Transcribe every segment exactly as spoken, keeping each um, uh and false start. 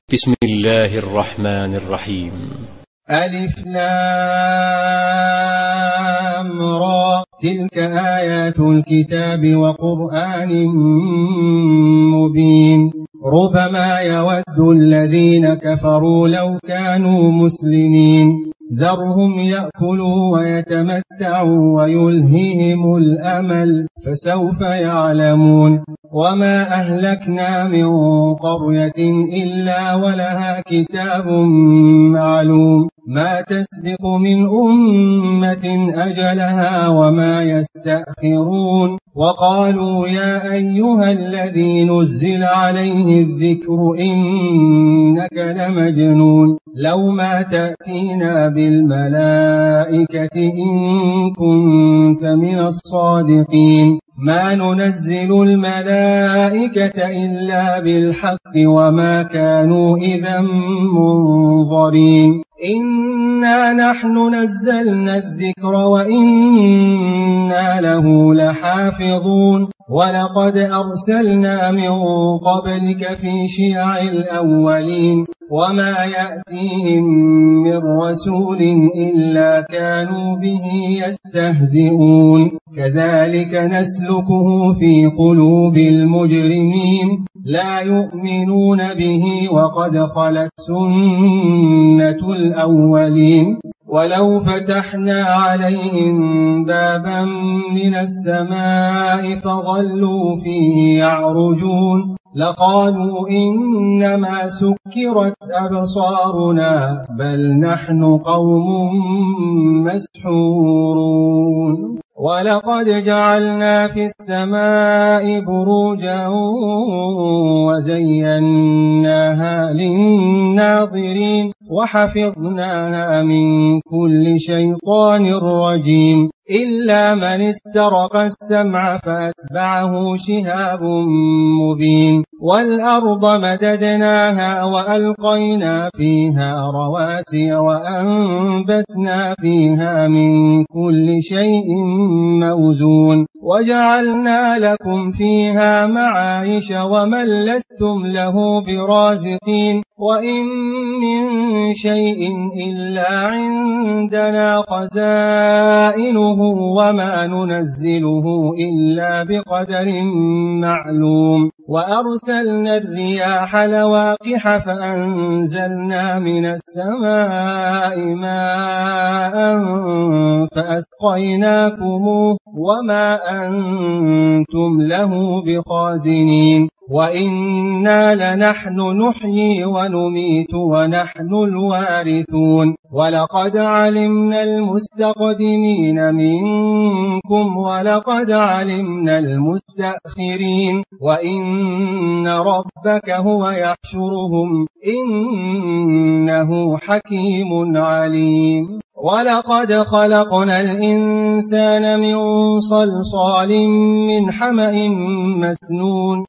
بسم الله الرحمن الرحيم. ألف لام را، تلك آيات الكتاب وقرآن مبين. ربما يود الذين كفروا لو كانوا مسلمين، ذرهم يأكلوا ويتمتعوا ويلههم الأمل، فسوف يعلمون. وما أهلكنا من قرية إلا ولها كتاب معلوم، ما تسبق من أمة أجلها وما يستأخرون. وقالوا يا أيها الذي نزل عليه الذكر إنك لمجنون، لو ما تأتينا بالملائكة إن كنت من الصادقين. ما ننزل الملائكة إلا بالحق وما كانوا إذا منظرين. إنا نحن نزلنا الذكر وإنا له لحافظون. ولقد أرسلنا من قبلك في شيع الأولين، وما يأتيهم من رسول إلا كانوا به يستهزئون. كذلك نسلكه في قلوب المجرمين، لا يؤمنون به وقد خلت سنة الأولين. ولو فتحنا عليهم بابا من السماء فظلوا فيه يعرجون لقالوا إنما سكرت أبصارنا بل نحن قوم مسحورون. ولقد جعلنا في السماء بروجا وزيناها للناظرين وحفظناها من كل شيطان رجيم، إلا من استرق السمع فأتبعه شهاب مبين. والأرض مددناها وألقينا فيها رواسي وأنبتنا فيها من كل شيء موزون، وجعلنا لكم فيها معايش ومن لستم له برازقين. وإن من شيء إلا عندنا خزائنه وما ننزله إلا بقدر معلوم. وأرسلنا الرياح لواقح فأنزلنا من السماء ماء فأسقيناكموه وما أنتم له بخازنين. وإنا لنحن نحيي ونميت ونحن الوارثون. ولقد علمنا المستقدمين منكم ولقد علمنا المستأخرين، وإن ربك هو يحشرهم إنه حكيم عليم. ولقد خلقنا الإنسان من صلصال من حمأ مسنون،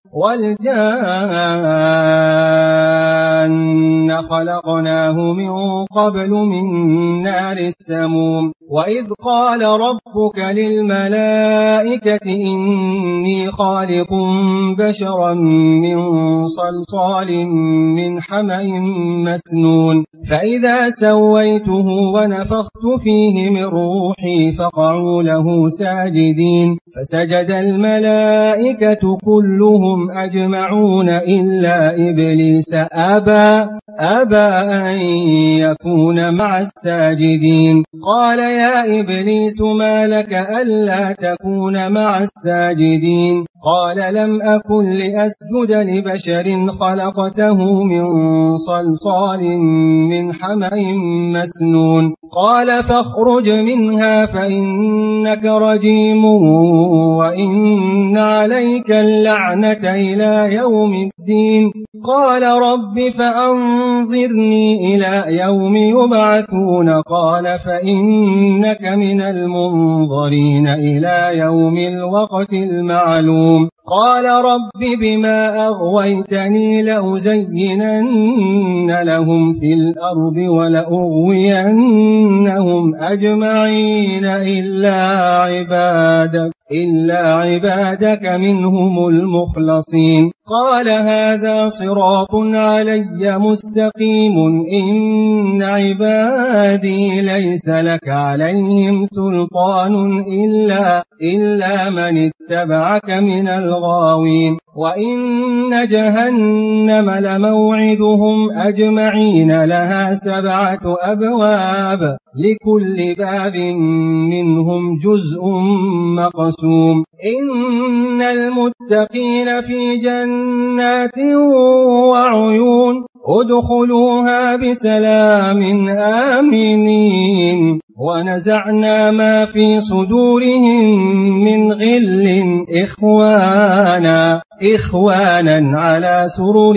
والجان خلقناه من قبل من نار السموم. وإذ قال ربك للملائكة إني خالق بشرا من صلصال من حمأ مسنون، فإذا سويته ونفخت فيه من روحي فقعوا له ساجدين. فسجد الملائكة كلهم أجمعون إلا إبليس أبى أبى أن يكون مع الساجدين. قال يا إبليس ما لك ألا تكون مع الساجدين؟ قال لم أكن لأسجد لبشر خلقته من صلصال من حمأ مسنون. قال فاخرج منها فإنك رجيم وإن عليك اللعنة إلى يوم الدين. قال رب فأنظرني إلى يوم يبعثون. قال فإنك من المنظرين إلى يوم الوقت المعلوم. قال رب بما أغويتني لأزينن لهم في الأرض ولأغوينهم أجمعين إلا عبادك إلا عبادك منهم المخلصين. قال هذا صراط علي مستقيم إن عبادي ليس لك عليهم سلطان إلا, إلا من اتبعك من الغاوين. وإن جهنم لموعدهم أجمعين لها سبعة أبواب لكل باب منهم جزء مقسوم. إن المتقين في جنات وعيون ادخلوها بسلام آمنين. ونزعنا ما في صدورهم من غل إخوانا إخوانا على سرر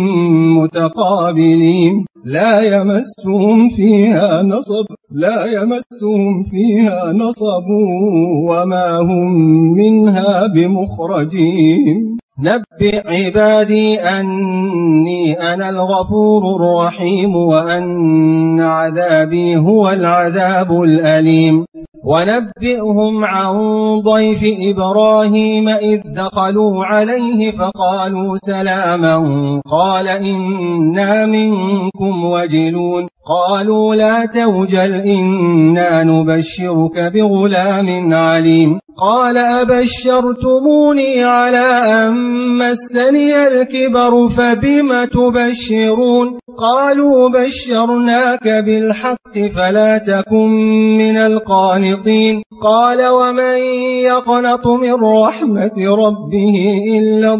متقابلين لا يمسهم فيها نصب لا يمسهم فيها نصب وما هم منها بمخرجين. نبئ عبادي أني أنا الغفور الرحيم وأن عذابي هو العذاب الأليم. ونبئهم عن ضيف إبراهيم إذ دخلوا عليه فقالوا سلاما قال إنا منكم وجلون قالوا لا توجل إنا نبشرك بغلام عليم. قال أبشرتموني على أن مسني الكبر فبم تبشرون قالوا بشرناك بالحق فلا تكن من القانطين. قال ومن يقنط من رحمة ربه إلا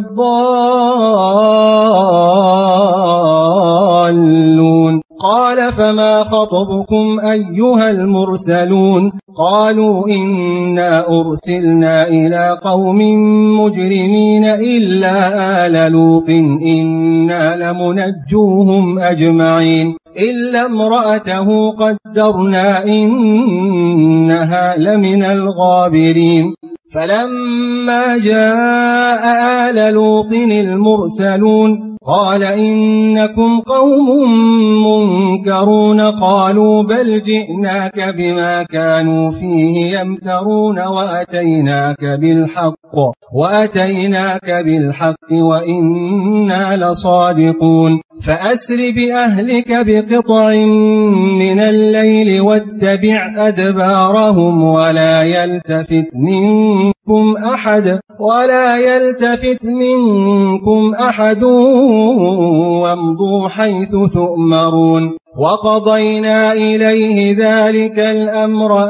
الضالون. قال فما خطبكم أيها المرسلون قالوا إنا أرسلنا إلى قوم مجرمين إلا آل لوط إنا لمنجوهم أجمعين إلا امرأته قدرنا إنها لمن الغابرين. فلما جاء آل لوط المرسلون قال إنكم قوم منكرون قالوا بل جئناك بما كانوا فيه يمترون وأتيناك بالحق وأتيناك بالحق وإنا لصادقون. فأسر بأهلك بقطع من الليل واتبع أدبارهم ولا يلتفت منكم أحد ولا يلتفت منكم أحد وامضوا حيث تؤمرون. وقضينا إليه ذلك الأمر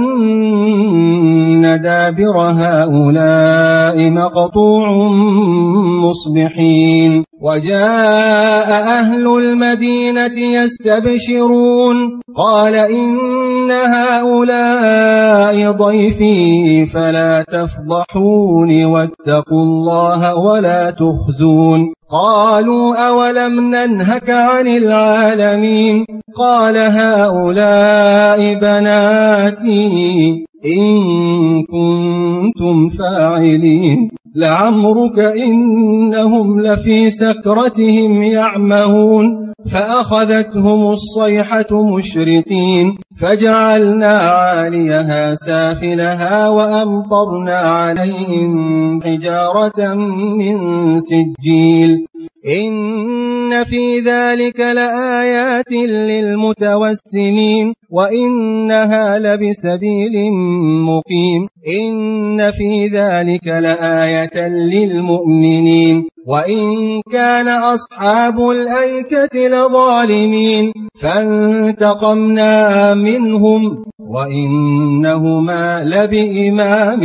أن دابر هؤلاء مقطوع مصبحين. وجاء أهل المدينة يستبشرون قال إن هؤلاء ضيفي فلا تفضحون واتقوا الله ولا تخزون. قالوا أولم ننهك عن العالمين قال هؤلاء بناتي إن كنتم فاعلين لعمرك إنهم لفي سكرتهم يعمهون فأخذتهم الصيحة مشرقين فجعلنا عاليها سافلها وأمطرنا عليهم حجارة من سجيل إن في ذلك لآيات للمتوسمين وإنها لبسبيل مقيم إن في ذلك لآية للمؤمنين وإن كان أصحاب الأيكة لظالمين فانتقمنا منهم وإنهما لبإمام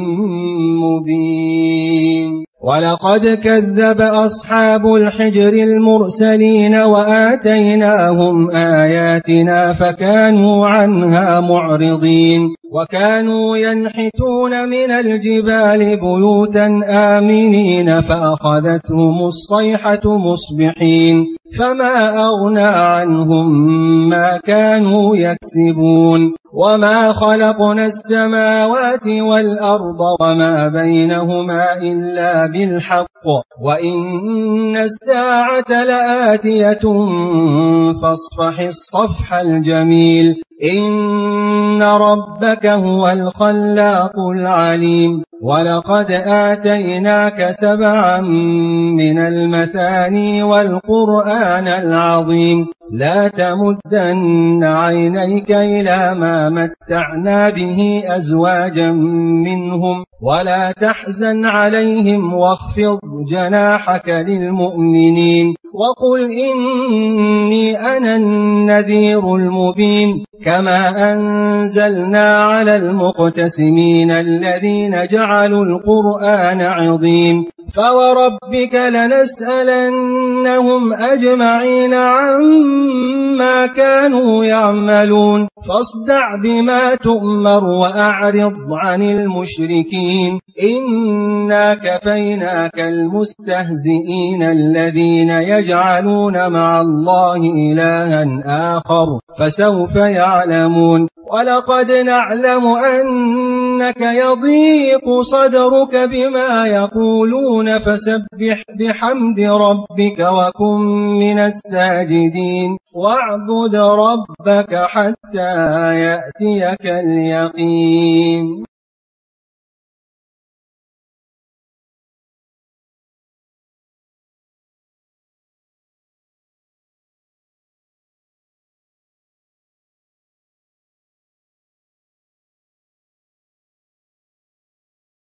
مبين. ولقد كذب أصحاب الحجر المرسلين وآتيناهم آياتنا فكانوا عنها معرضين. وكانوا ينحتون من الجبال بيوتا آمنين فأخذتهم الصيحة مصبحين فما أغنى عنهم ما كانوا يكسبون. وما خلقنا السماوات والأرض وما بينهما إلا بالحق وإن الساعة لآتية فاصفح الصفح الجميل إن ربك هو الخلاق العليم. ولقد آتيناك سبعا من المثاني والقرآن العظيم لا تمدن عينيك إلى ما متعنا به أزواجا منهم ولا تحزن عليهم واخفض جناحك للمؤمنين وقل إني أنا النذير المبين كما أنزلنا على المقتسمين الذين جعلوا القرآن عظيم فوربك لنسألنهم أجمعين عما كانوا يعملون فاصدع بما تؤمر وأعرض عن المشركين إنا كفيناك المستهزئين الذين يجعلون مع الله إلها آخر فسوف يعلمون ولقد نعلم أنك يضيق صدرك بما يقولون فسبح بحمد ربك وكن من الساجدين واعبد ربك حتى يأتيك اليقين.